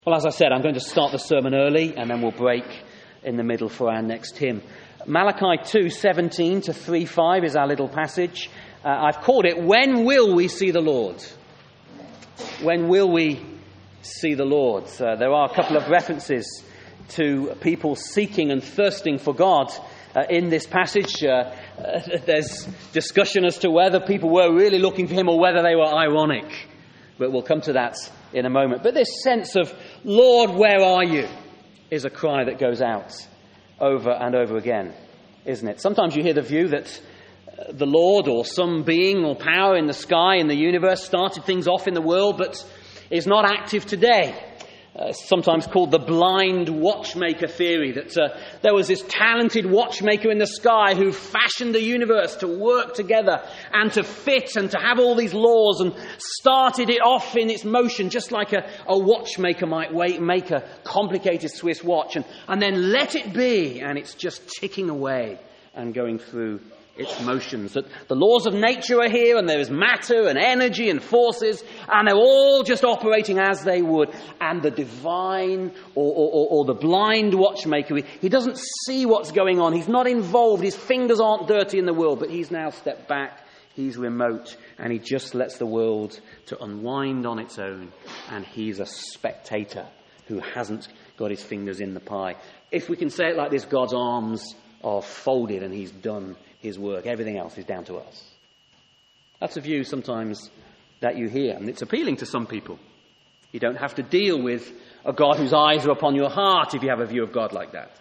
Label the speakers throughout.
Speaker 1: Well, as I said, I'm going to start the sermon early and then we'll break in the middle for our next hymn. Malachi 2:17 to 3:5 is our little passage. I've called it, When Will We See the Lord? When will we see the Lord? There are a couple of references to people seeking and thirsting for God in this passage. There's discussion as to whether people were really looking for him or whether they were ironic. But we'll come to that in a moment. But this sense of, Lord, where are you? Is a cry that goes out over and over again, isn't it? Sometimes you hear the view that the Lord or some being or power in the sky, in the universe, started things off in the world, but is not active today. Sometimes called the blind watchmaker theory, that there was this talented watchmaker in the sky who fashioned the universe to work together and to fit and to have all these laws and started it off in its motion, just like a watchmaker might make a complicated Swiss watch and then let it be, and it's just ticking away and going through its motions. That the laws of nature are here, and there is matter and energy and forces, and they're all just operating as they would. And the divine or the blind watchmaker, he doesn't see what's going on. He's not involved. His fingers aren't dirty in the world, but he's now stepped back. He's remote, and he just lets the world to unwind on its own. And he's a spectator who hasn't got his fingers in the pie. If we can say it like this, God's arms are folded and he's done his work. Everything else is down to us. That's a view sometimes that you hear, and it's appealing to some people. You don't have to deal with a God whose eyes are upon your heart if you have a view of God like that.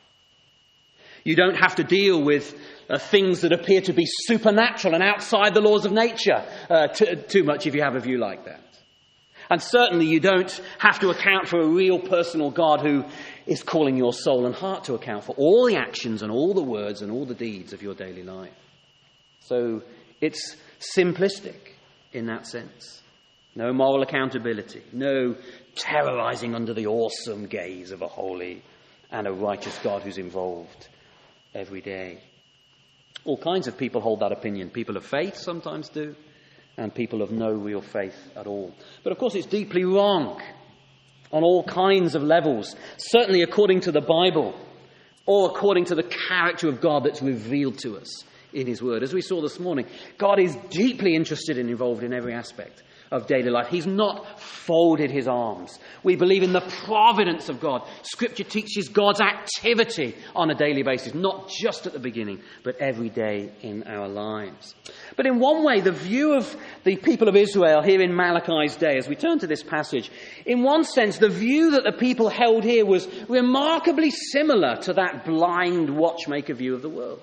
Speaker 1: You don't have to deal with things that appear to be supernatural and outside the laws of nature too much if you have a view like that. And certainly you don't have to account for a real personal God who is calling your soul and heart to account for all the actions and all the words and all the deeds of your daily life. So it's simplistic in that sense. No moral accountability, no terrorizing under the awesome gaze of a holy and a righteous God who's involved every day. All kinds of people hold that opinion. People of faith sometimes do, and people of no real faith at all. But of course it's deeply wrong on all kinds of levels, certainly according to the Bible, or according to the character of God that's revealed to us in his word. As we saw this morning, God is deeply interested and involved in every aspect of daily life. He's not folded his arms. We believe in the providence of God. Scripture teaches God's activity on a daily basis, not just at the beginning, but every day in our lives. But in one way, the view of the people of Israel here in Malachi's day, as we turn to this passage, in one sense, the view that the people held here was remarkably similar to that blind watchmaker view of the world.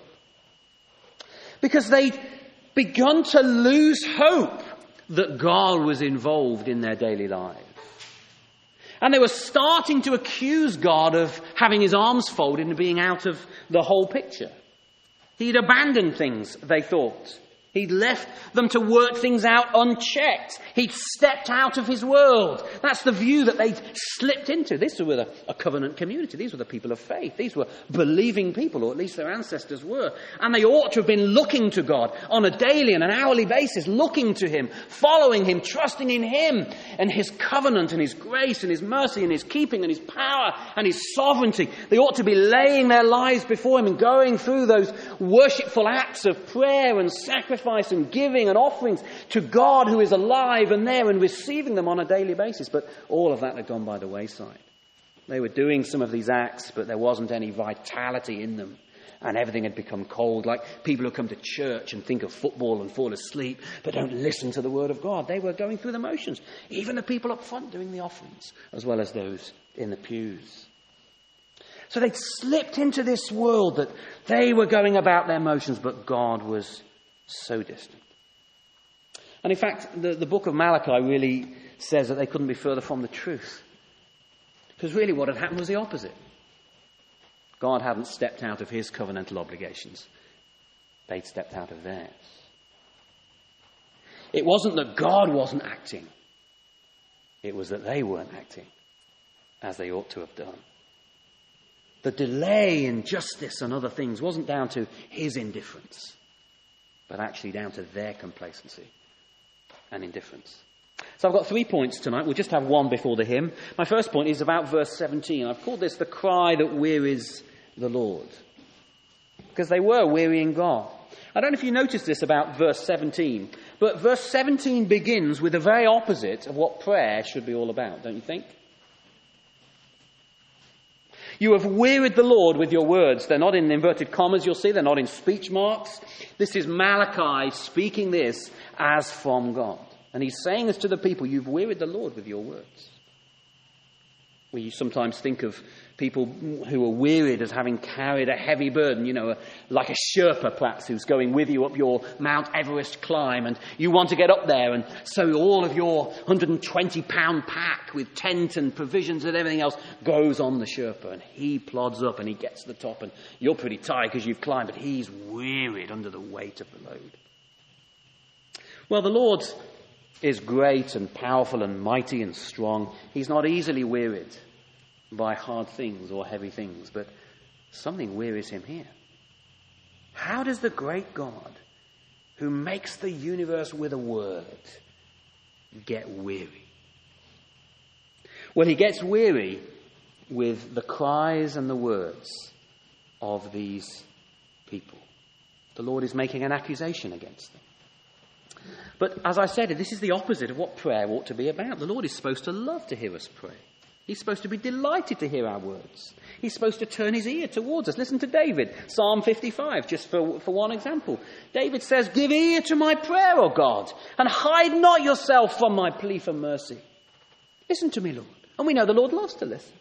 Speaker 1: Because they'd begun to lose hope that God was involved in their daily lives. And they were starting to accuse God of having his arms folded and being out of the whole picture. He'd abandoned things, they thought. He'd left them to work things out unchecked. He'd stepped out of his world. That's the view that they'd slipped into. This was a covenant community. These were the people of faith. These were believing people, or at least their ancestors were. And they ought to have been looking to God on a daily and an hourly basis, looking to him, following him, trusting in him and his covenant and his grace and his mercy and his keeping and his power and his sovereignty. They ought to be laying their lives before him and going through those worshipful acts of prayer and sacrifice and giving and offerings to God who is alive and there and receiving them on a daily basis. But all of that had gone by the wayside. They were doing some of these acts, but there wasn't any vitality in them. And everything had become cold, like people who come to church and think of football and fall asleep, but don't listen to the word of God. They were going through the motions. Even the people up front doing the offerings, as well as those in the pews. So they'd slipped into this world that they were going about their motions, but God was so distant. And in fact, the book of Malachi really says that they couldn't be further from the truth. Because really what had happened was the opposite. God hadn't stepped out of his covenantal obligations. They'd stepped out of theirs. It wasn't that God wasn't acting. It was that they weren't acting as they ought to have done. The delay in justice and other things wasn't down to his indifference, but actually down to their complacency and indifference. So I've got 3 points tonight. We'll just have one before the hymn. My first point is about verse 17. I've called this the cry that wearies the Lord. Because they were wearying God. I don't know if you noticed this about verse 17, but verse 17 begins with the very opposite of what prayer should be all about, don't you think? You have wearied the Lord with your words. They're not in inverted commas, you'll see. They're not in speech marks. This is Malachi speaking this as from God. And he's saying this to the people, you've wearied the Lord with your words. We sometimes think of people who are wearied as having carried a heavy burden, like a Sherpa perhaps, who's going with you up your Mount Everest climb, and you want to get up there, and so all of your 120-pound pack with tent and provisions and everything else goes on the Sherpa, and he plods up and he gets to the top, and you're pretty tired because you've climbed, but he's wearied under the weight of the load. Well, the Lord is great and powerful and mighty and strong. He's not easily wearied by hard things or heavy things, but something wearies him here. How does the great God, who makes the universe with a word, get weary? Well, he gets weary with the cries and the words of these people. The Lord is making an accusation against them. But as I said, this is the opposite of what prayer ought to be about. The Lord is supposed to love to hear us pray. He's supposed to be delighted to hear our words. He's supposed to turn his ear towards us. Listen to David, Psalm 55, just for one example. David says, give ear to my prayer, O God, and hide not yourself from my plea for mercy. Listen to me, Lord. And we know the Lord loves to listen.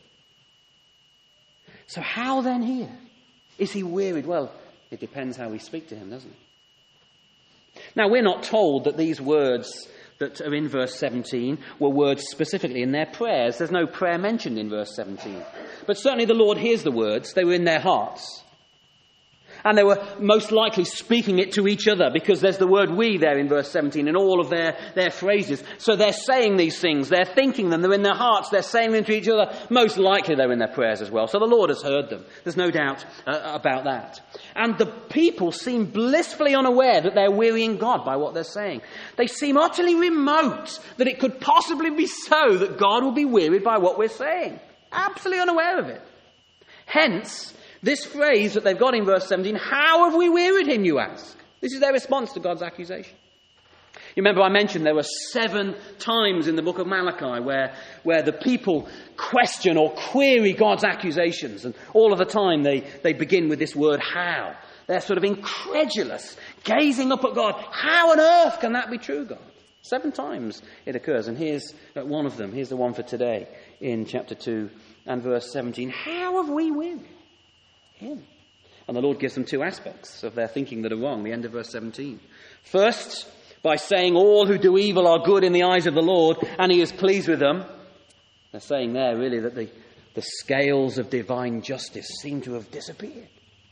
Speaker 1: So how then here? Is he wearied? Well, it depends how we speak to him, doesn't it? Now, we're not told that these words that are in verse 17 were words specifically in their prayers. There's no prayer mentioned in verse 17. But certainly the Lord hears the words. They were in their hearts. And they were most likely speaking it to each other, because there's the word we there in verse 17 in all of their phrases. So they're saying these things. They're thinking them. They're in their hearts. They're saying them to each other. Most likely they're in their prayers as well. So the Lord has heard them. There's no doubt about that. And the people seem blissfully unaware that they're wearying God by what they're saying. They seem utterly remote that it could possibly be so that God will be wearied by what we're saying. Absolutely unaware of it. Hence, this phrase that they've got in verse 17, how have we wearied him, you ask? This is their response to God's accusation. You remember I mentioned there were 7 times in the book of Malachi where the people question or query God's accusations. And all of the time they begin with this word how. They're sort of incredulous, gazing up at God. How on earth can that be true, God? 7 times it occurs. And here's one of them. Here's the one for today in chapter 2 and verse 17. How have we wearied him? And the Lord gives them 2 aspects of their thinking that are wrong. The end of verse 17. First, by saying all who do evil are good in the eyes of the Lord, and he is pleased with them. They're saying there really that the scales of divine justice seem to have disappeared.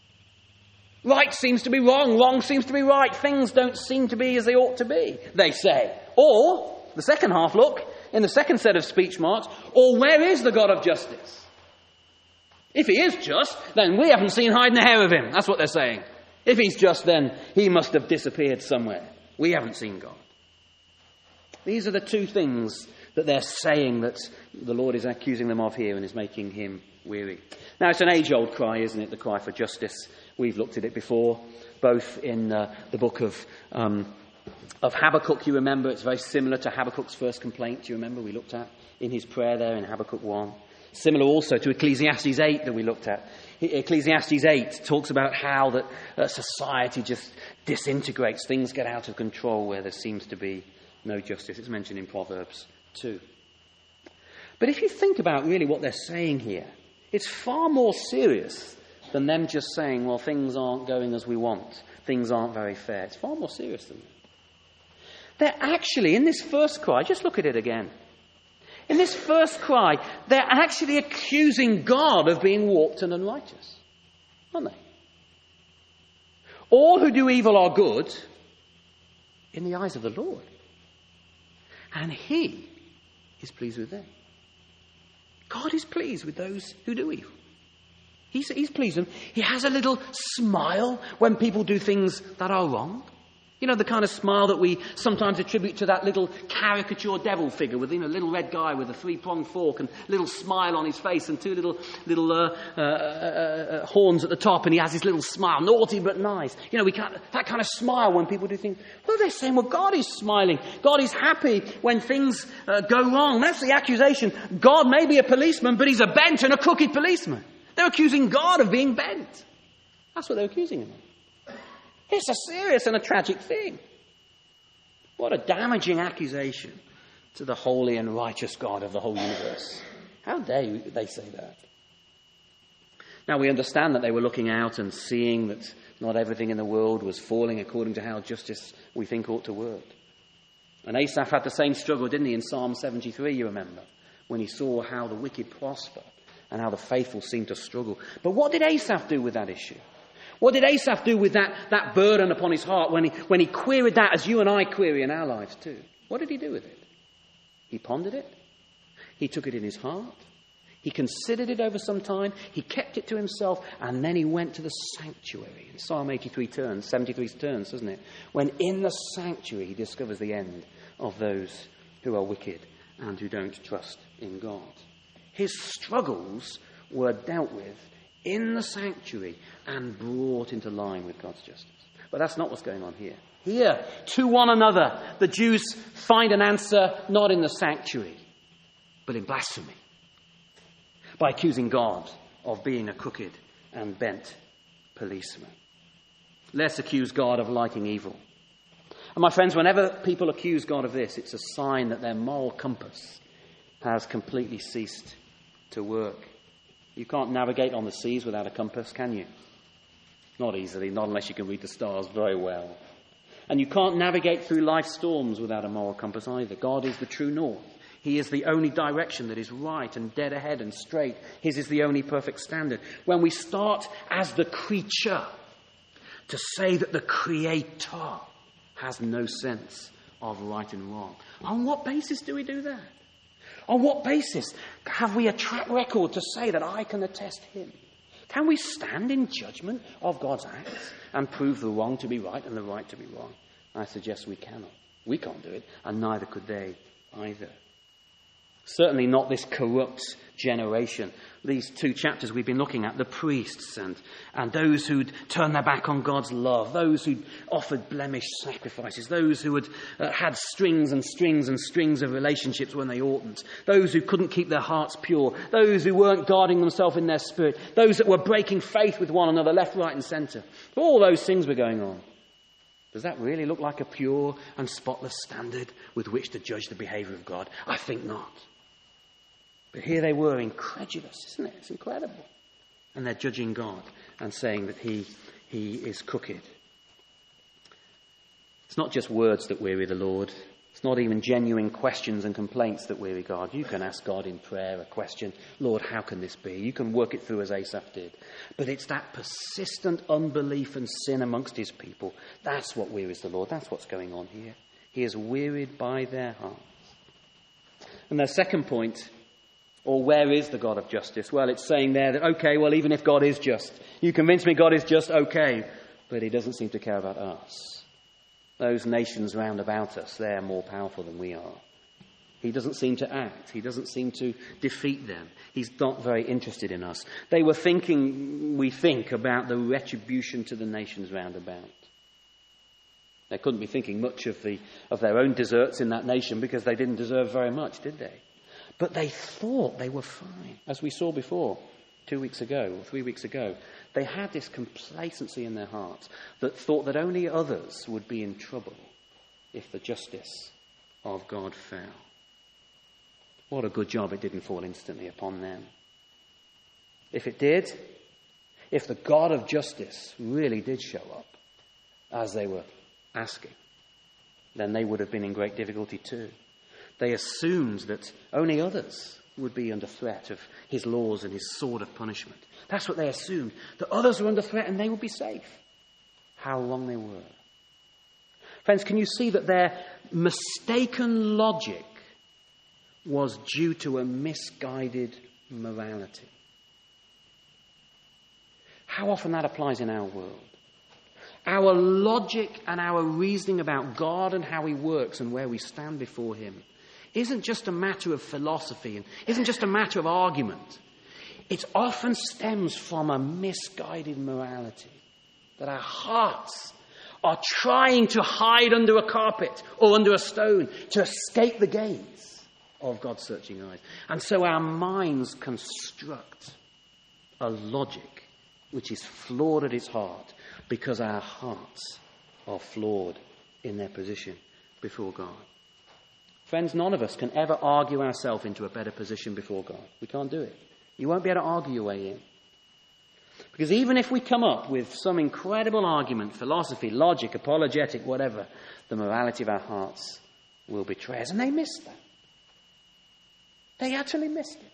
Speaker 1: Right seems to be wrong, wrong seems to be right. Things don't seem to be as they ought to be, they say. Or, the second half look, in the second set of speech marks, or where is the God of justice? If he is just, then we haven't seen hide nor hair of him. That's what they're saying. If he's just, then he must have disappeared somewhere. We haven't seen God. These are the 2 things that they're saying that the Lord is accusing them of here and is making him weary. Now, it's an age-old cry, isn't it? The cry for justice. We've looked at it before, both in the book of Habakkuk, you remember. It's very similar to Habakkuk's first complaint, do you remember? We looked at in his prayer there in Habakkuk 1. Similar also to Ecclesiastes 8 that we looked at. Ecclesiastes 8 talks about how that society just disintegrates. Things get out of control where there seems to be no justice. It's mentioned in Proverbs 2. But if you think about really what they're saying here, it's far more serious than them just saying, well, things aren't going as we want. Things aren't very fair. It's far more serious than that. They're actually, in this first cry, just look at it again. In this first cry, they're actually accusing God of being warped and unrighteous, aren't they? All who do evil are good in the eyes of the Lord. And he is pleased with them. God is pleased with those who do evil. He's pleased with them. He has a little smile when people do things that are wrong. You know, the kind of smile that we sometimes attribute to that little caricature devil figure with, a little red guy with a three-pronged fork and a little smile on his face and two little horns at the top, and he has his little smile, naughty but nice. You know, that kind of smile when people do things. Well, they're saying, well, God is smiling. God is happy when things go wrong. That's the accusation. God may be a policeman, but he's a bent and a crooked policeman. They're accusing God of being bent. That's what they're accusing him of. It's a serious and a tragic thing. What a damaging accusation to the holy and righteous God of the whole universe. How dare they say that? Now, we understand that they were looking out and seeing that not everything in the world was falling according to how justice we think ought to work. And Asaph had the same struggle, didn't he, in Psalm 73, you remember, when he saw how the wicked prosper and how the faithful seem to struggle. But what did Asaph do with that issue? What did Asaph do with that burden upon his heart when he queried that as you and I query in our lives too? What did he do with it? He pondered it. He took it in his heart. He considered it over some time. He kept it to himself. And then he went to the sanctuary. And Psalm 73 turns, doesn't it? When in the sanctuary he discovers the end of those who are wicked and who don't trust in God. His struggles were dealt with in the sanctuary and brought into line with God's justice. But that's not what's going on here. Here, to one another, the Jews find an answer not in the sanctuary, but in blasphemy, by accusing God of being a crooked and bent policeman. Let's accuse God of liking evil. And my friends, whenever people accuse God of this, it's a sign that their moral compass has completely ceased to work. You can't navigate on the seas without a compass, can you? Not easily, not unless you can read the stars very well. And you can't navigate through life's storms without a moral compass either. God is the true north. He is the only direction that is right and dead ahead and straight. His is the only perfect standard. When we start as the creature to say that the Creator has no sense of right and wrong, on what basis do we do that? On what basis have we a track record to say that I can attest him? Can we stand in judgment of God's acts and prove the wrong to be right and the right to be wrong? I suggest we cannot. We can't do it, and neither could they either. Certainly not this corrupt generation. These two chapters we've been looking at, the priests and those who'd turned their back on God's love, those who'd offered blemished sacrifices, those who had had strings and strings and strings of relationships when they oughtn't, those who couldn't keep their hearts pure, those who weren't guarding themselves in their spirit, those that were breaking faith with one another left, right and centre. All those things were going on. Does that really look like a pure and spotless standard with which to judge the behaviour of God? I think not. But here they were, incredulous, isn't it? It's incredible. And they're judging God and saying that he is crooked. It's not just words that weary the Lord. It's not even genuine questions and complaints that weary God. You can ask God in prayer a question, Lord, how can this be? You can work it through as Asaph did. But it's that persistent unbelief and sin amongst his people. That's what wearies the Lord. That's what's going on here. He is wearied by their hearts. And their second point, or where is the God of justice? Well, it's saying there that, okay, well, even if God is just, you convince me God is just, okay, but he doesn't seem to care about us. Those nations round about us, they're more powerful than we are. He doesn't seem to act. He doesn't seem to defeat them. He's not very interested in us. They were thinking, we think, about the retribution to the nations round about. They couldn't be thinking much of their own deserts in that nation because they didn't deserve very much, did they? But they thought they were fine. As we saw before, 2 weeks ago or 3 weeks ago, they had this complacency in their hearts that thought that only others would be in trouble if the justice of God fell. What a good job it didn't fall instantly upon them. If it did, if the God of justice really did show up, as they were asking, then they would have been in great difficulty too. They assumed that only others would be under threat of his laws and his sword of punishment. That's what they assumed, that others were under threat and they would be safe. How wrong they were. Friends, can you see that their mistaken logic was due to a misguided morality? How often that applies in our world. Our logic and our reasoning about God and how he works and where we stand before him isn't just a matter of philosophy and isn't just a matter of argument. It often stems from a misguided morality that our hearts are trying to hide under a carpet or under a stone to escape the gaze of God's searching eyes. And so our minds construct a logic which is flawed at its heart because our hearts are flawed in their position before God. Friends, none of us can ever argue ourselves into a better position before God. We can't do it. You won't be able to argue your way in. Because even if we come up with some incredible argument, philosophy, logic, apologetic, whatever, the morality of our hearts will betray us. And they missed that. They utterly missed it.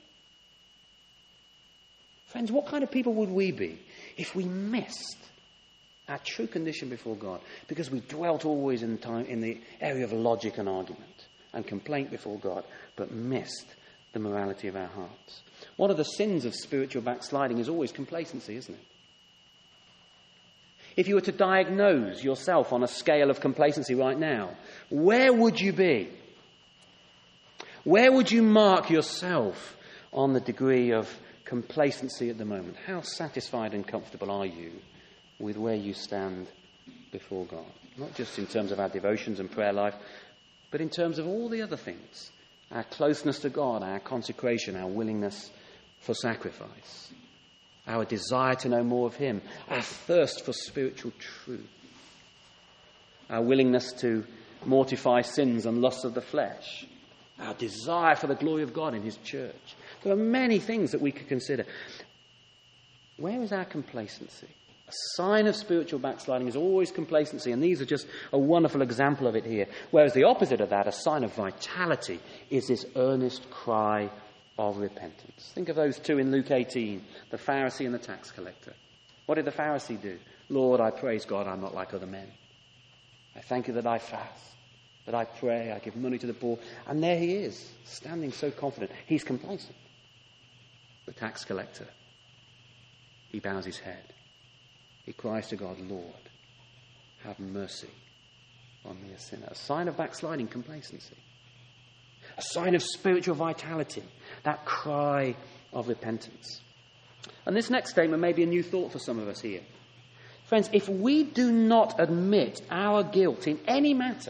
Speaker 1: Friends, what kind of people would we be if we missed our true condition before God because we dwelt always in the area of logic and argument and complaint before God, but missed the morality of our hearts? One of the sins of spiritual backsliding is always complacency, isn't it? If you were to diagnose yourself on a scale of complacency right now, where would you be? Where would you mark yourself on the degree of complacency at the moment? How satisfied and comfortable are you with where you stand before God? Not just in terms of our devotions and prayer life, but in terms of all the other things. Our closeness to God, our consecration, our willingness for sacrifice, our desire to know more of him, our thirst for spiritual truth, our willingness to mortify sins and lusts of the flesh, our desire for the glory of God in his church. There are many things that we could consider. Where is our complacency? A sign of spiritual backsliding is always complacency, and these are just a wonderful example of it here. Whereas the opposite of that, a sign of vitality, is this earnest cry of repentance. Think of those two in Luke 18, the Pharisee and the tax collector. What did the Pharisee do? Lord, I praise God I'm not like other men. I thank you that I fast, that I pray, I give money to the poor. And there he is, standing so confident. He's complacent. The tax collector, he bows his head. He cries to God, Lord, have mercy on me, a sinner. A sign of backsliding, complacency. A sign of spiritual vitality, that cry of repentance. And this next statement may be a new thought for some of us here. Friends, if we do not admit our guilt in any matter,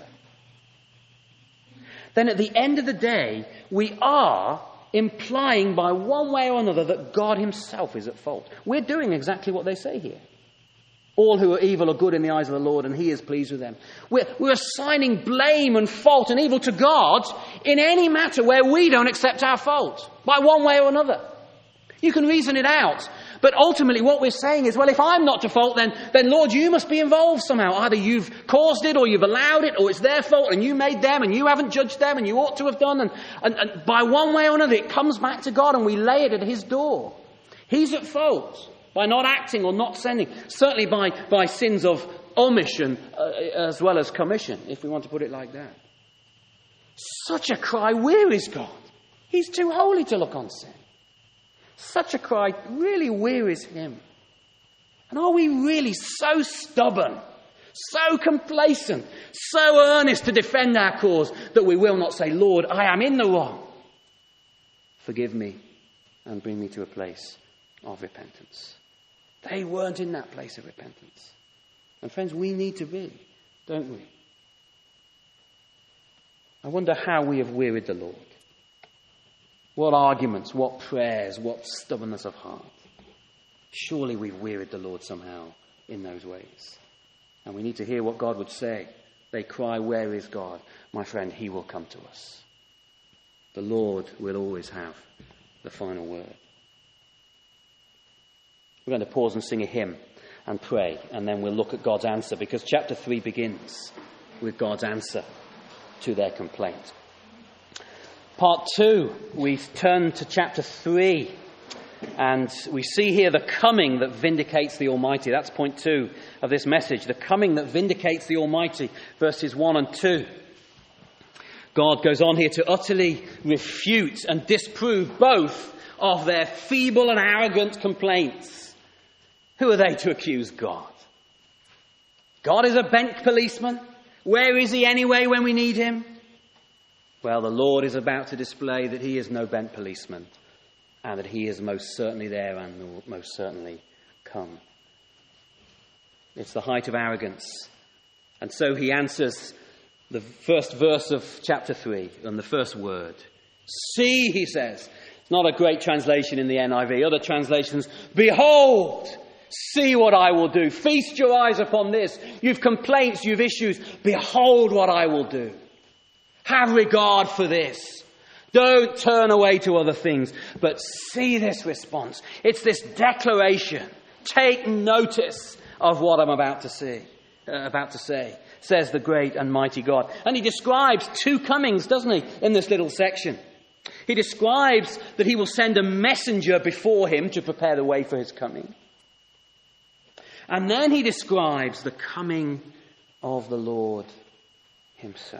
Speaker 1: then at the end of the day, we are implying by one way or another that God himself is at fault. We're doing exactly what they say here. All who are evil are good in the eyes of the Lord, and he is pleased with them. We're assigning blame and fault and evil to God in any matter where we don't accept our fault, by one way or another. You can reason it out. But ultimately what we're saying is, well, if I'm not to fault, then Lord, you must be involved somehow. Either you've caused it or you've allowed it, or it's their fault and you made them and you haven't judged them and you ought to have done. And by one way or another, it comes back to God and we lay it at his door. He's at fault by not acting or not sending. Certainly by sins of omission as well as commission, if we want to put it like that. Such a cry wearies God. He's too holy to look on sin. Such a cry really wearies him. And are we really so stubborn, so complacent, so earnest to defend our cause that we will not say, Lord, I am in the wrong. Forgive me and bring me to a place of repentance. They weren't in that place of repentance. And friends, we need to be, don't we? I wonder how we have wearied the Lord. What arguments, what prayers, what stubbornness of heart. Surely we've wearied the Lord somehow in those ways. And we need to hear what God would say. They cry, where is God? My friend, he will come to us. The Lord will always have the final word. We're going to pause and sing a hymn and pray, and then we'll look at God's answer, because chapter 3 begins with God's answer to their complaint. Part 2, we turn to chapter 3, and we see here the coming that vindicates the Almighty. That's point 2 of this message, the coming that vindicates the Almighty, verses 1 and 2. God goes on here to utterly refute and disprove both of their feeble and arrogant complaints. Who are they to accuse God? God is a bent policeman. Where is he anyway when we need him? Well, the Lord is about to display that he is no bent policeman and that he is most certainly there and will most certainly come. It's the height of arrogance. And so he answers the first verse of chapter 3 and the first word. See, he says. It's not a great translation in the NIV. Other translations, behold, see what I will do. Feast your eyes upon this. You've complaints, you've issues. Behold what I will do. Have regard for this. Don't turn away to other things, but see this response. It's this declaration. Take notice of what I'm about to say, says the great and mighty God. And he describes two comings, doesn't he, in this little section. He describes that he will send a messenger before him to prepare the way for his coming. And then he describes the coming of the Lord himself.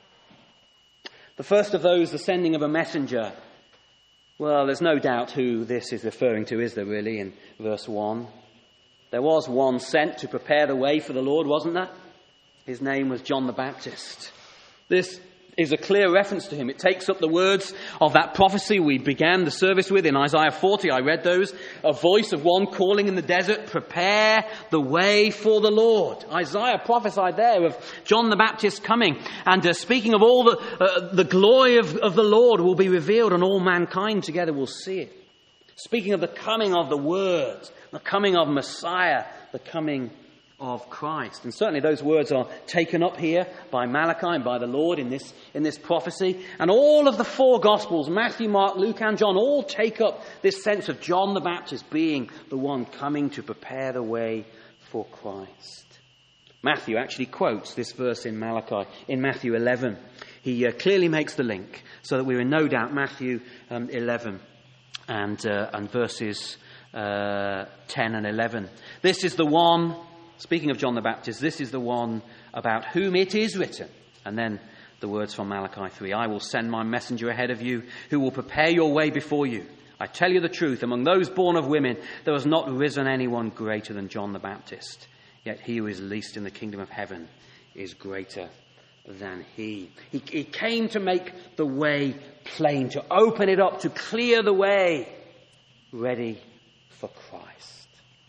Speaker 1: The first of those, the sending of a messenger. Well, there's no doubt who this is referring to, is there really, in verse 1? There was one sent to prepare the way for the Lord, wasn't there? His name was John the Baptist. This is a clear reference to him. It takes up the words of that prophecy we began the service with in Isaiah 40. I read those. A voice of one calling in the desert, prepare the way for the Lord. Isaiah prophesied there of John the Baptist coming. And speaking of all the glory of the Lord will be revealed and all mankind together will see it. Speaking of the coming of the Word, the coming of Messiah, the coming of Christ. And certainly those words are taken up here by Malachi and by the Lord in this prophecy. And all of the four Gospels, Matthew, Mark, Luke and John, all take up this sense of John the Baptist being the one coming to prepare the way for Christ. Matthew actually quotes this verse in Malachi, in Matthew 11. He clearly makes the link so that we're in no doubt Matthew 11 and verses 10 and 11. This is the one, speaking of John the Baptist, this is the one about whom it is written. And then the words from Malachi 3. I will send my messenger ahead of you who will prepare your way before you. I tell you the truth, among those born of women, there has not risen anyone greater than John the Baptist. Yet he who is least in the kingdom of heaven is greater than he. He came to make the way plain, to open it up, to clear the way ready for Christ.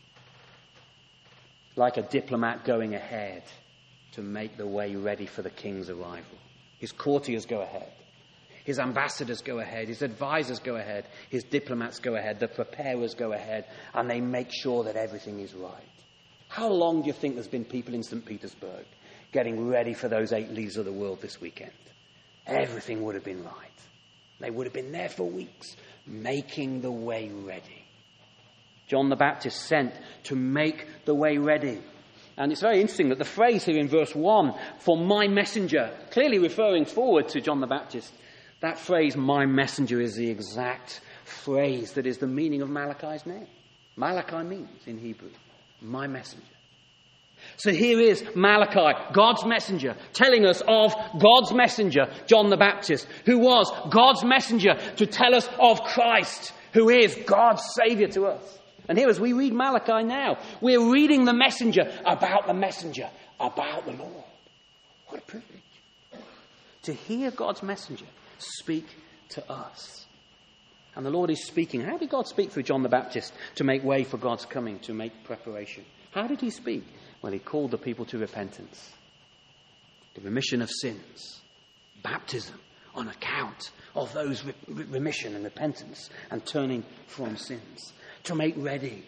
Speaker 1: Like a diplomat going ahead to make the way ready for the king's arrival. His courtiers go ahead. His ambassadors go ahead. His advisors go ahead. His diplomats go ahead. The preparers go ahead. And they make sure that everything is right. How long do you think there's been people in St. Petersburg getting ready for those 8 leaders of the world this weekend? Everything would have been right. They would have been there for weeks, making the way ready. John the Baptist sent to make the way ready. And it's very interesting that the phrase here in verse 1, for my messenger, clearly referring forward to John the Baptist, that phrase, my messenger, is the exact phrase that is the meaning of Malachi's name. Malachi means, in Hebrew, my messenger. So here is Malachi, God's messenger, telling us of God's messenger, John the Baptist, who was God's messenger to tell us of Christ, who is God's Saviour to us. And here, as we read Malachi now, we're reading the messenger, about the Lord. What a privilege. To hear God's messenger speak to us. And the Lord is speaking. How did God speak through John the Baptist to make way for God's coming, to make preparation? How did he speak? Well, he called the people to repentance, the remission of sins, baptism on account of those remission and repentance and turning from sins, to make ready.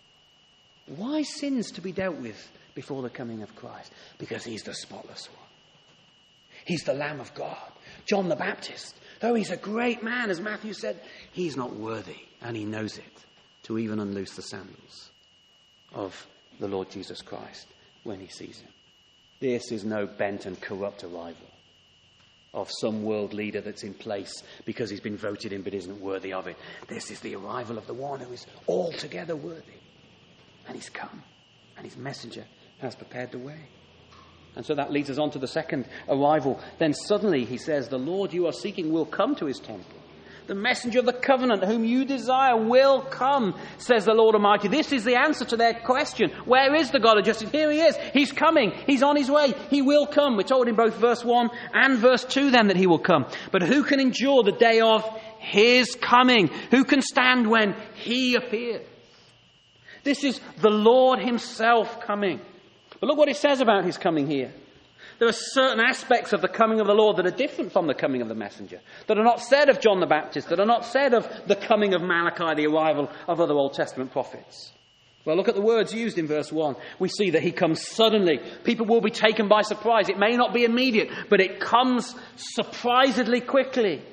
Speaker 1: Why sins to be dealt with before the coming of Christ? Because he's the spotless one. He's the Lamb of God. John the Baptist, though he's a great man, as Matthew said, he's not worthy, and he knows it, to even unloose the sandals of the Lord Jesus Christ when he sees him. This is no bent and corrupt arrival of some world leader that's in place because he's been voted in but isn't worthy of it. This is the arrival of the one who is altogether worthy. And he's come, and his messenger has prepared the way. And so that leads us on to the second arrival. Then suddenly, he says, the Lord you are seeking will come to his temple. The messenger of the covenant whom you desire will come, says the Lord Almighty. This is the answer to their question. Where is the God of justice? Here he is. He's coming. He's on his way. He will come. We're told in both verse 1 and verse 2 then that he will come. But who can endure the day of his coming? Who can stand when he appears? This is the Lord himself coming. But look what it says about his coming here. There are certain aspects of the coming of the Lord that are different from the coming of the messenger, that are not said of John the Baptist, that are not said of the coming of Malachi, the arrival of other Old Testament prophets. Well, look at the words used in verse 1. We see that he comes suddenly. People will be taken by surprise. It may not be immediate, but it comes surprisingly quickly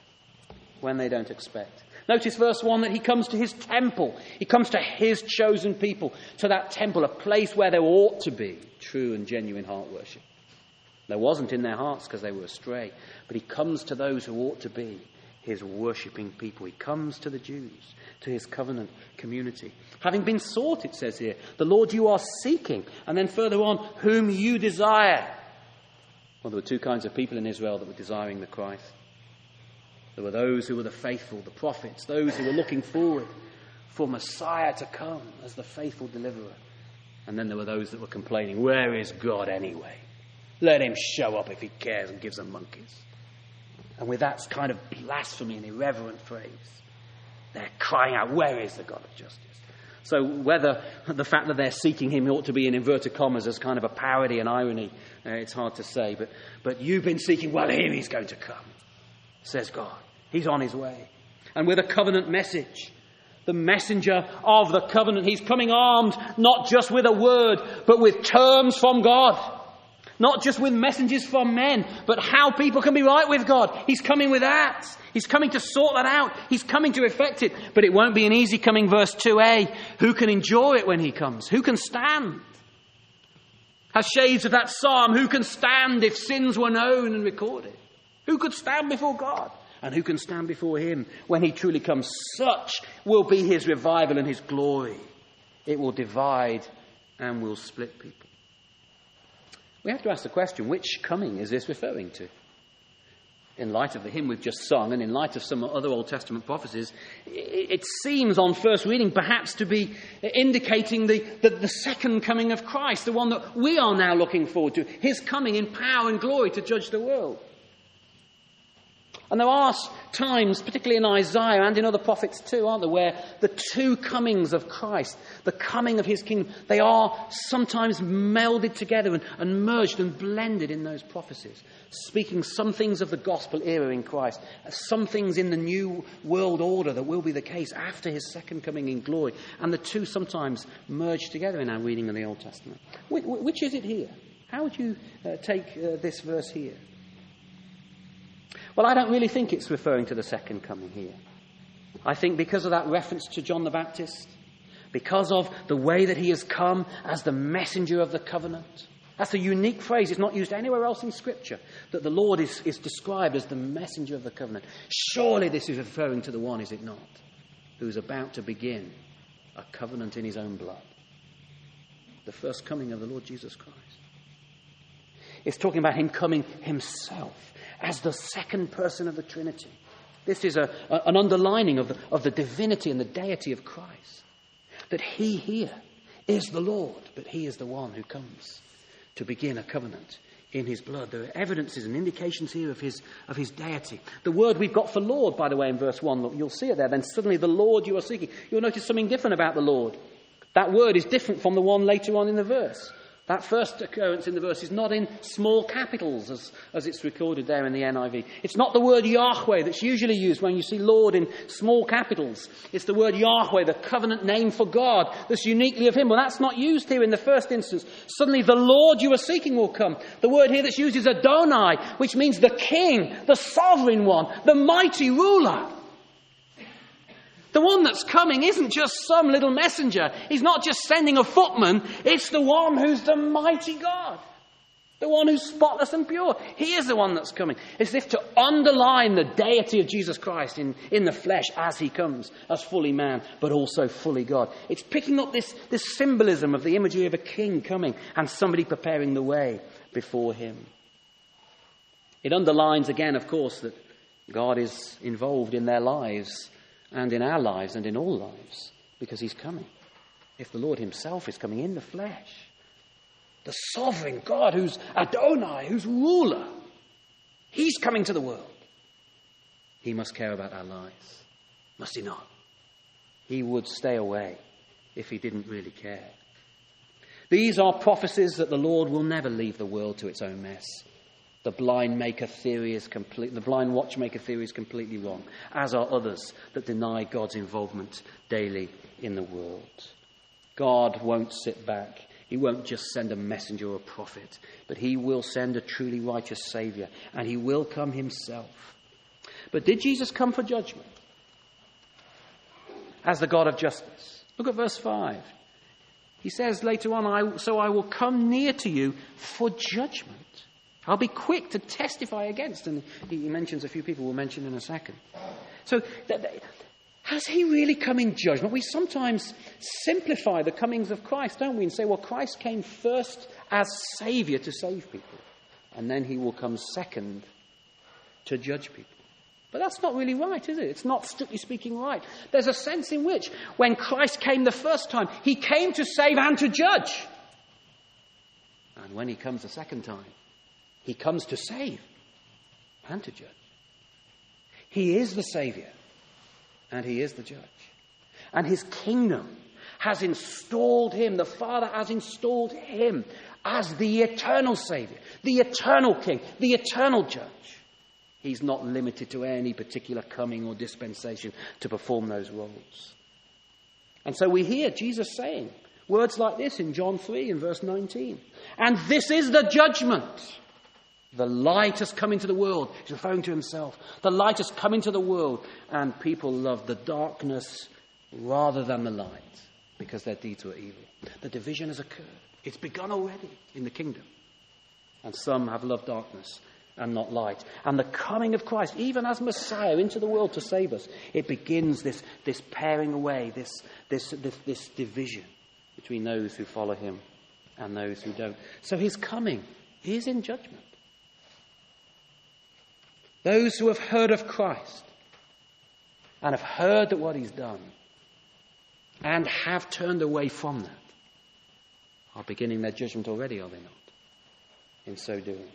Speaker 1: when they don't expect. Notice verse 1 that he comes to his temple. He comes to his chosen people, to that temple, a place where there ought to be true and genuine heart worship. There wasn't in their hearts because they were astray. But he comes to those who ought to be his worshipping people. He comes to the Jews, to his covenant community. Having been sought, it says here, the Lord you are seeking. And then further on, whom you desire. Well, there were two kinds of people in Israel that were desiring the Christ. There were those who were the faithful, the prophets, those who were looking forward for Messiah to come as the faithful deliverer. And then there were those that were complaining, where is God anyway? Let him show up if he cares and gives them monkeys. And with that kind of blasphemy and irreverent phrase, they're crying out, where is the God of justice? So whether the fact that they're seeking him ought to be in inverted commas as kind of a parody and irony, it's hard to say. But you've been seeking, well, here he's going to come, says God. He's on his way. And with a covenant message, the messenger of the covenant, he's coming armed not just with a word, but with terms from God. Not just with messages from men, but how people can be right with God. He's coming with that. He's coming to sort that out. He's coming to effect it. But it won't be an easy coming, verse 2a. Who can endure it when he comes? Who can stand? Has shades of that psalm, who can stand if sins were known and recorded? Who could stand before God? And who can stand before him when he truly comes? Such will be his revival and his glory. It will divide and will split people. We have to ask the question, which coming is this referring to? In light of the hymn we've just sung and in light of some other Old Testament prophecies, it seems on first reading perhaps to be indicating the second coming of Christ, the one that we are now looking forward to, his coming in power and glory to judge the world. And there are times, particularly in Isaiah and in other prophets too, aren't there, where the two comings of Christ, the coming of his kingdom, they are sometimes melded together and merged and blended in those prophecies, speaking some things of the gospel era in Christ, some things in the new world order that will be the case after his second coming in glory. And the two sometimes merge together in our reading of the Old Testament. Which is it here? How would you take this verse here? Well, I don't really think it's referring to the second coming here. I think because of that reference to John the Baptist, because of the way that he has come as the messenger of the covenant. That's a unique phrase. It's not used anywhere else in Scripture, that the Lord is described as the messenger of the covenant. Surely this is referring to the one, is it not, who's about to begin a covenant in his own blood. The first coming of the Lord Jesus Christ. It's talking about him coming himself as the second person of the Trinity. This is an underlining of the divinity and the deity of Christ. That he here is the Lord, but he is the one who comes to begin a covenant in his blood. There are evidences and indications here of his deity. The word we've got for Lord, by the way, in verse 1, look, you'll see it there. Then suddenly the Lord you are seeking. You'll notice something different about the Lord. That word is different from the one later on in the verse. That first occurrence in the verse is not in small capitals as it's recorded there in the NIV. It's not the word Yahweh that's usually used when you see Lord in small capitals. It's the word Yahweh, the covenant name for God, that's uniquely of him. Well, that's not used here in the first instance. Suddenly the Lord you are seeking will come. The word here that's used is Adonai, which means the king, the sovereign one, the mighty ruler. The one that's coming isn't just some little messenger. He's not just sending a footman. It's the one who's the mighty God. The one who's spotless and pure. He is the one that's coming. It's as if to underline the deity of Jesus Christ in the flesh as he comes, as fully man, but also fully God. It's picking up this symbolism of the imagery of a king coming and somebody preparing the way before him. It underlines again, of course, that God is involved in their lives and in our lives and in all lives because he's coming. If the Lord himself is coming in the flesh, the sovereign God who's Adonai, who's ruler, he's coming to the world. He must care about our lives, must he not? He would stay away if he didn't really care. These are prophecies that the Lord will never leave the world to its own mess. The blind watchmaker theory is completely wrong, as are others that deny God's involvement daily in the world. God won't sit back. He won't just send a messenger or a prophet, but he will send a truly righteous Saviour, and he will come himself. But did Jesus come for judgment? As the God of justice. Look at verse 5. He says later on, so I will come near to you for judgment. I'll be quick to testify against. And he mentions a few people we'll mention in a second. So has he really come in judgment? We sometimes simplify the comings of Christ, don't we? And say, well, Christ came first as Saviour to save people. And then he will come second to judge people. But that's not really right, is it? It's not strictly speaking right. There's a sense in which when Christ came the first time, he came to save and to judge. And when he comes the second time, he comes to save and to judge. He is the Saviour and he is the judge. And his kingdom has installed him, the Father has installed him as the eternal Saviour, the eternal King, the eternal judge. He's not limited to any particular coming or dispensation to perform those roles. And so we hear Jesus saying words like this in John 3 in verse 19. And this is the judgment. The light has come into the world. He's referring to himself. The light has come into the world, and people love the darkness rather than the light because their deeds were evil. The division has occurred. It's begun already in the kingdom. And some have loved darkness and not light. And the coming of Christ, even as Messiah into the world to save us, it begins this paring away, this division between those who follow him and those who don't. So his coming is in judgment. Those who have heard of Christ and have heard that what he's done and have turned away from that are beginning their judgment already, are they not? In so doing.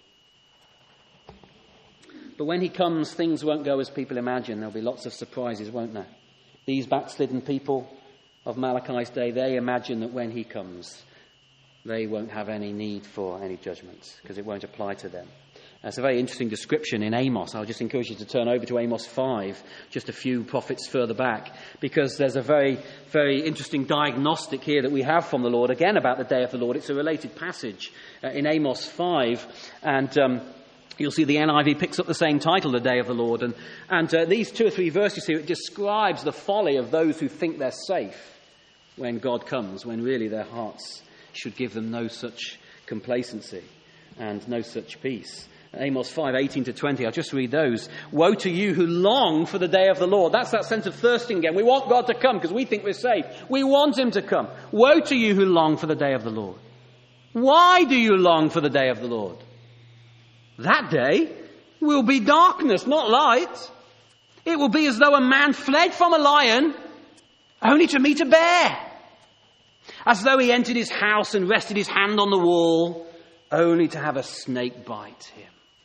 Speaker 1: But when he comes, things won't go as people imagine. There'll be lots of surprises, won't there? These backslidden people of Malachi's day, they imagine that when he comes, they won't have any need for any judgment because it won't apply to them. That's a very interesting description in Amos. I'll just encourage you to turn over to Amos 5, just a few prophets further back, because there's a very, very interesting diagnostic here that we have from the Lord, again about the day of the Lord. It's a related passage in Amos 5, and you'll see the NIV picks up the same title, the day of the Lord. And these 2 or 3 verses here, it describes the folly of those who think they're safe when God comes, when really their hearts should give them no such complacency and no such peace. Amos 5, 18 to 20, I'll just read those. Woe to you who long for the day of the Lord. That's that sense of thirsting again. We want God to come because we think we're safe. We want him to come. Woe to you who long for the day of the Lord. Why do you long for the day of the Lord? That day will be darkness, not light. It will be as though a man fled from a lion only to meet a bear. As though he entered his house and rested his hand on the wall only to have a snake bite him.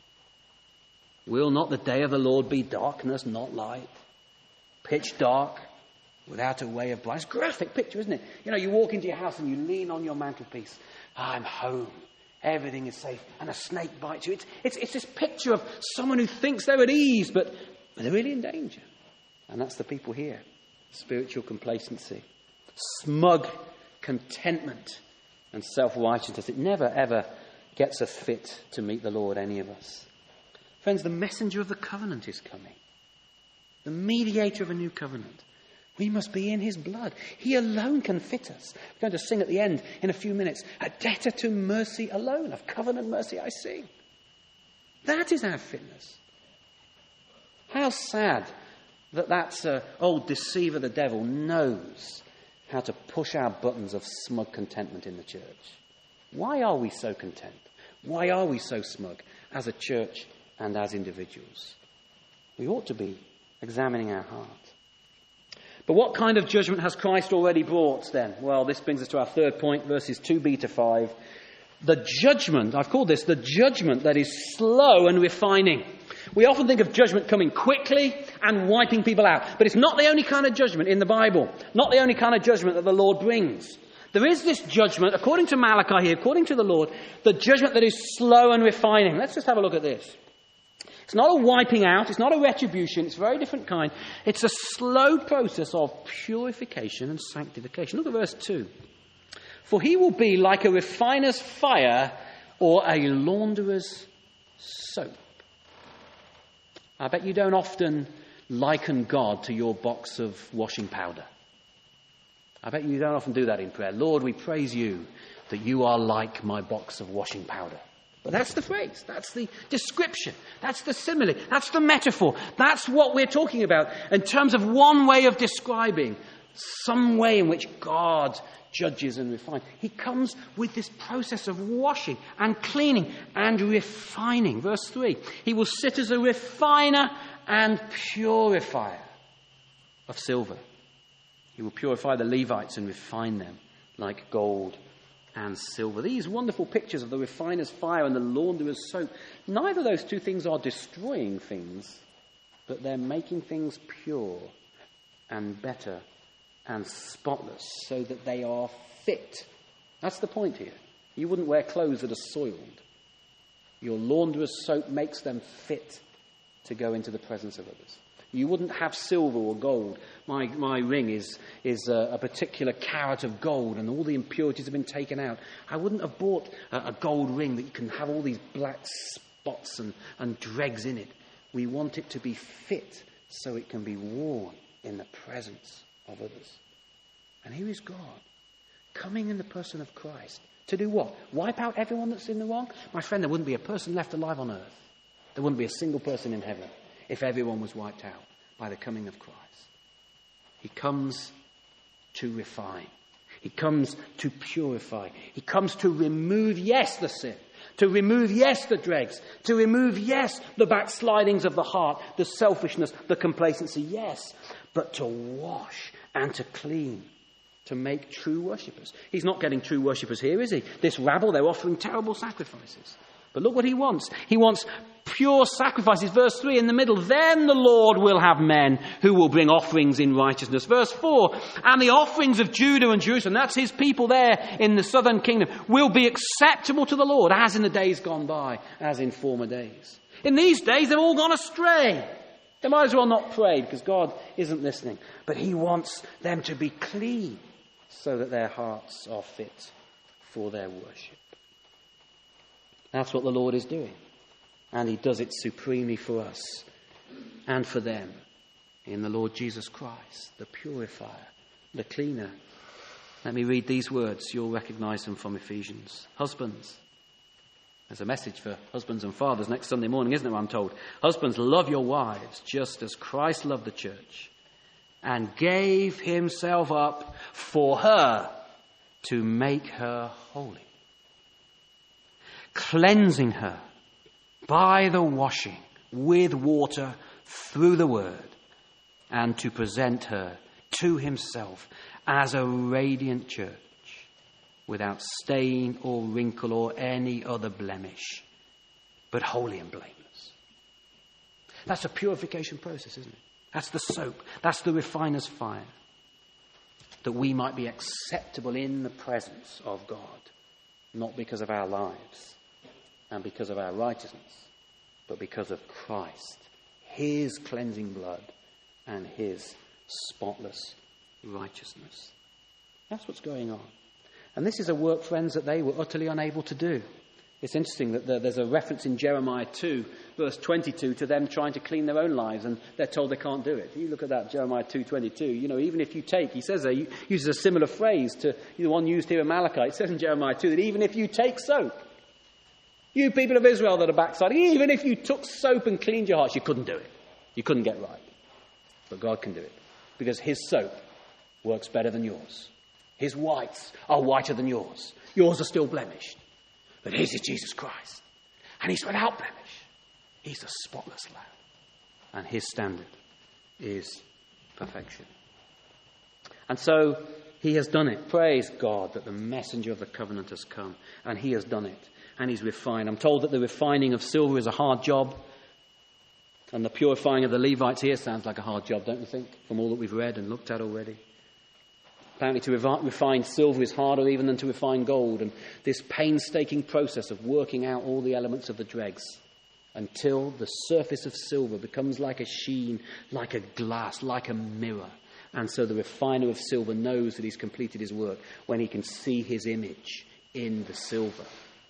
Speaker 1: Will not the day of the Lord be darkness, not light? Pitch dark, without a way of bright. It's a graphic picture, isn't it? You know, you walk into your house and you lean on your mantelpiece. I'm home. Everything is safe. And a snake bites you. It's this picture of someone who thinks they're at ease, but they're really in danger. And that's the people here. Spiritual complacency. Smug contentment and self-righteousness. It never, ever gets us fit to meet the Lord, any of us. Friends, the messenger of the covenant is coming. The mediator of a new covenant. We must be in his blood. He alone can fit us. We're going to sing at the end in a few minutes. A debtor to mercy alone. Of covenant mercy I sing. That is our fitness. How sad that old deceiver, the devil, knows how to push our buttons of smug contentment in the church. Why are we so content? Why are we so smug as a church and as individuals? We ought to be examining our heart. But what kind of judgment has Christ already brought then? Well, this brings us to our third point, verses 2b to 5. The judgment, I've called this the judgment that is slow and refining. We often think of judgment coming quickly and wiping people out. But it's not the only kind of judgment in the Bible. Not the only kind of judgment that the Lord brings. There is this judgment, according to Malachi here, according to the Lord, the judgment that is slow and refining. Let's just have a look at this. It's not a wiping out. It's not a retribution. It's a very different kind. It's a slow process of purification and sanctification. Look at verse 2. For he will be like a refiner's fire or a launderer's soap. I bet you don't often liken God to your box of washing powder. I bet you don't often do that in prayer. Lord, we praise you that you are like my box of washing powder. But that's the phrase. That's the description. That's the simile. That's the metaphor. That's what we're talking about in terms of one way of describing some way in which God judges and refines. He comes with this process of washing and cleaning and refining. Verse 3. He will sit as a refiner and purifier of silver. He will purify the Levites and refine them like gold and silver. These wonderful pictures of the refiner's fire and the launderer's soap. Neither of those two things are destroying things, but they're making things pure and better and spotless so that they are fit. That's the point here. You wouldn't wear clothes that are soiled. Your launderer's soap makes them fit to go into the presence of others. You wouldn't have silver or gold. My ring is a particular carat of gold and all the impurities have been taken out. I wouldn't have bought a gold ring that you can have all these black spots and dregs in it. We want it to be fit so it can be worn in the presence of others. And here is God coming in the person of Christ to do what? Wipe out everyone that's in the wrong? My friend, there wouldn't be a person left alive on earth. There wouldn't be a single person in heaven if everyone was wiped out by the coming of Christ. He comes to refine. He comes to purify. He comes to remove, yes, the sin. To remove, yes, the dregs. To remove, yes, the backslidings of the heart, the selfishness, the complacency, yes. But to wash and to clean, to make true worshippers. He's not getting true worshippers here, is he? This rabble, they're offering terrible sacrifices. But look what he wants. He wants pure sacrifices. Verse 3 in the middle. Then the Lord will have men who will bring offerings in righteousness. Verse 4. And the offerings of Judah and Jerusalem, that's his people there in the southern kingdom, will be acceptable to the Lord, as in the days gone by, as in former days. In these days, they've all gone astray. They might as well not pray because God isn't listening. But he wants them to be clean so that their hearts are fit for their worship. That's what the Lord is doing. And he does it supremely for us and for them in the Lord Jesus Christ, the purifier, the cleaner. Let me read these words. You'll recognize them from Ephesians. Husbands. There's a message for husbands and fathers next Sunday morning, isn't it, I'm told? Husbands, love your wives just as Christ loved the church and gave himself up for her to make her holy, cleansing her by the washing with water through the word, and to present her to himself as a radiant church, without stain or wrinkle or any other blemish, but holy and blameless. That's a purification process, isn't it? That's the soap. That's the refiner's fire. That we might be acceptable in the presence of God, not because of our lives and because of our righteousness, but because of Christ, his cleansing blood and his spotless righteousness. That's what's going on. And this is a work, friends, that they were utterly unable to do. It's interesting that there's a reference in Jeremiah 2, verse 22, to them trying to clean their own lives, and they're told they can't do it. You look at that, Jeremiah 2:22. You know, even if you take, he says there, he uses a similar phrase to the one used here in Malachi. It says in Jeremiah 2 that even if you take soap, you people of Israel that are backsliding, even if you took soap and cleaned your hearts, you couldn't do it. You couldn't get right. But God can do it, because his soap works better than yours. His whites are whiter than yours. Yours are still blemished. But his is Jesus Christ. And he's without blemish. He's a spotless lamb. And his standard is perfection. And so he has done it. Praise God that the messenger of the covenant has come, and he has done it, and he's refined. I'm told that the refining of silver is a hard job, and the purifying of the Levites here sounds like a hard job, don't you think, from all that we've read and looked at already? Apparently to refine silver is harder even than to refine gold, and this painstaking process of working out all the elements of the dregs until the surface of silver becomes like a sheen, like a glass, like a mirror. And so the refiner of silver knows that he's completed his work when he can see his image in the silver.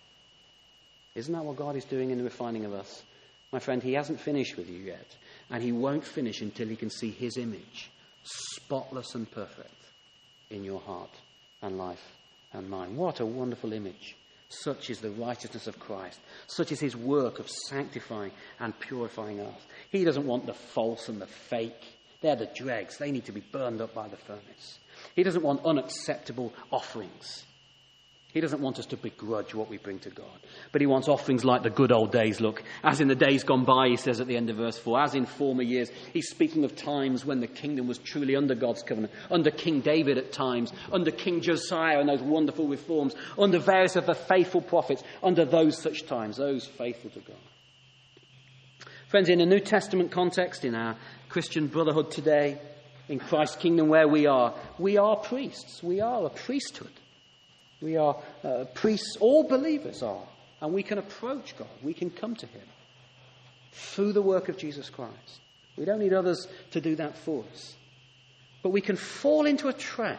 Speaker 1: Isn't that what God is doing in the refining of us? My friend, he hasn't finished with you yet, and he won't finish until he can see his image, spotless and perfect, in your heart and life and mind. What a wonderful image. Such is the righteousness of Christ. Such is his work of sanctifying and purifying us. He doesn't want the false and the fake. They're the dregs. They need to be burned up by the furnace. He doesn't want unacceptable offerings. He doesn't want us to begrudge what we bring to God. But he wants offerings like the good old days. Look, as in the days gone by, he says at the end of verse 4, as in former years. He's speaking of times when the kingdom was truly under God's covenant. Under King David at times. Under King Josiah and those wonderful reforms. Under various of the faithful prophets. Under those such times. Those faithful to God. Friends, in a New Testament context, in our Christian brotherhood today, in Christ's kingdom where we are priests. We are a priesthood. We are priests, all believers are, and we can approach God. We can come to him through the work of Jesus Christ. We don't need others to do that for us. But we can fall into a trap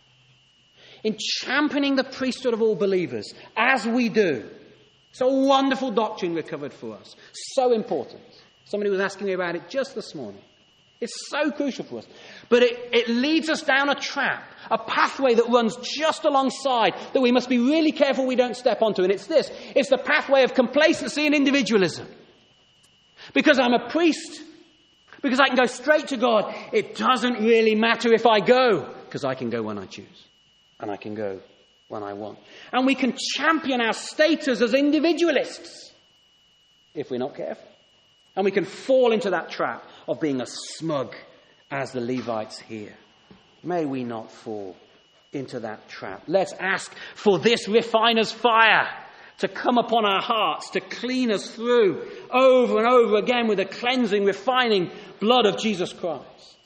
Speaker 1: in championing the priesthood of all believers, as we do. It's a wonderful doctrine recovered for us. So important. Somebody was asking me about it just this morning. It's so crucial for us. But it leads us down a trap, a pathway that runs just alongside that we must be really careful we don't step onto. And it's this. It's the pathway of complacency and individualism. Because I'm a priest, because I can go straight to God, it doesn't really matter if I go, because I can go when I choose. And I can go when I want. And we can champion our status as individualists if we're not careful. And we can fall into that trap of being as smug as the Levites here. May we not fall into that trap. Let's ask for this refiner's fire to come upon our hearts, to clean us through over and over again with the cleansing, refining blood of Jesus Christ.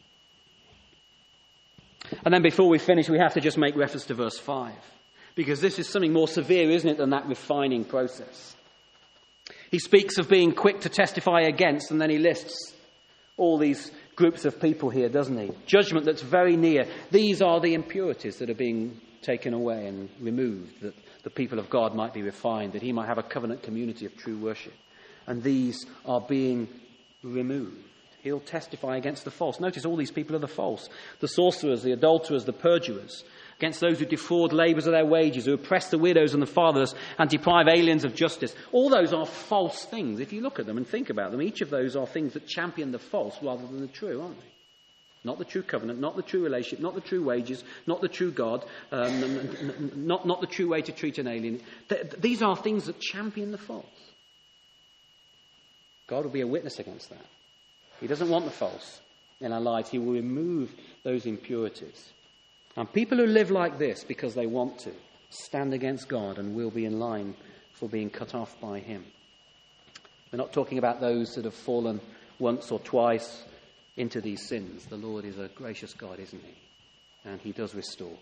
Speaker 1: And then before we finish, we have to just make reference to verse 5. Because this is something more severe, isn't it, than that refining process. He speaks of being quick to testify against, and then he lists all these groups of people here, doesn't he? Judgment that's very near. These are the impurities that are being taken away and removed, that the people of God might be refined, that he might have a covenant community of true worship. And these are being removed. He'll testify against the false. Notice all these people are the false. The sorcerers, the adulterers, the perjurers. Against those who defraud labourers of their wages, who oppress the widows and the fatherless, and deprive aliens of justice. All those are false things. If you look at them and think about them, each of those are things that champion the false rather than the true, aren't they? Not the true covenant, not the true relationship, not the true wages, not the true God, not the true way to treat an alien. These are things that champion the false. God will be a witness against that. He doesn't want the false in our lives. He will remove those impurities. And people who live like this because they want to stand against God and will be in line for being cut off by him. We're not talking about those that have fallen once or twice into these sins. The Lord is a gracious God, isn't he? And he does restore.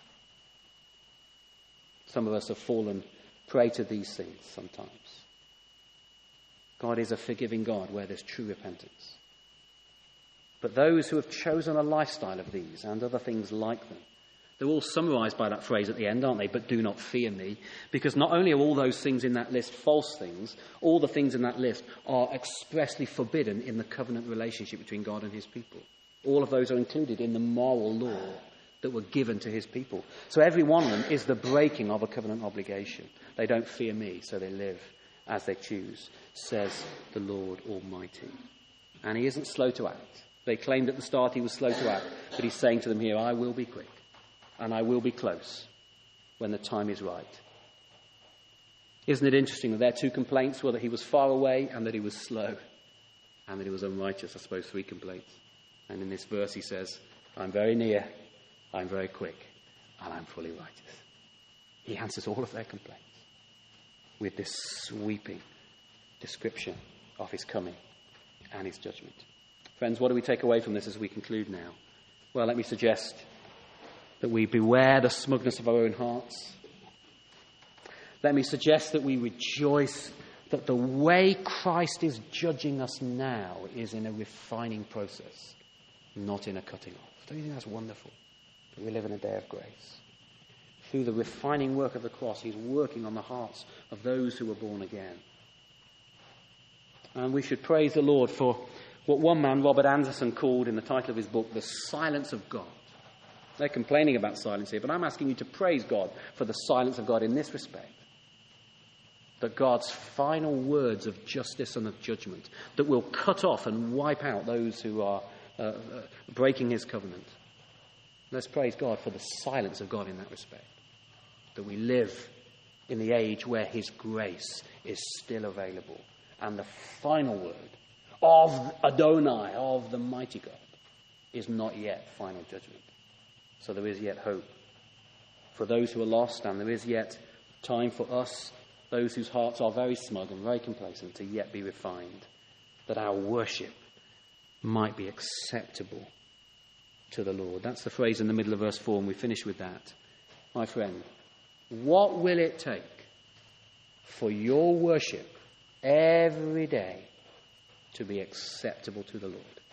Speaker 1: Some of us have fallen prey to these things sometimes. God is a forgiving God where there's true repentance. But those who have chosen a lifestyle of these and other things like them, they're all summarised by that phrase at the end, aren't they? But do not fear me. Because not only are all those things in that list false things, all the things in that list are expressly forbidden in the covenant relationship between God and his people. All of those are included in the moral law that were given to his people. So every one of them is the breaking of a covenant obligation. They don't fear me, so they live as they choose, says the Lord Almighty. And he isn't slow to act. They claimed at the start he was slow to act, but he's saying to them here, I will be quick, and I will be close when the time is right. Isn't it interesting that their two complaints were that he was far away and that he was slow? and that he was unrighteous. I suppose 3 complaints. And in this verse he says, I'm very near, I'm very quick, and I'm fully righteous. He answers all of their complaints with this sweeping description of his coming and his judgment. Friends, what do we take away from this as we conclude now? Well, let me suggest that we beware the smugness of our own hearts. Let me suggest that we rejoice that the way Christ is judging us now is in a refining process, not in a cutting off. Don't you think that's wonderful? That we live in a day of grace. Through the refining work of the cross, he's working on the hearts of those who were born again. And we should praise the Lord for what one man, Robert Anderson, called in the title of his book, the silence of God. They're complaining about silence here, but I'm asking you to praise God for the silence of God in this respect. That God's final words of justice and of judgment that will cut off and wipe out those who are breaking his covenant. Let's praise God for the silence of God in that respect. That we live in the age where his grace is still available. And the final word of Adonai, of the mighty God, is not yet final judgment. So there is yet hope for those who are lost, and there is yet time for us, those whose hearts are very smug and very complacent, to yet be refined, that our worship might be acceptable to the Lord. That's the phrase in the middle of verse 4, and we finish with that. My friend, what will it take for your worship every day to be acceptable to the Lord?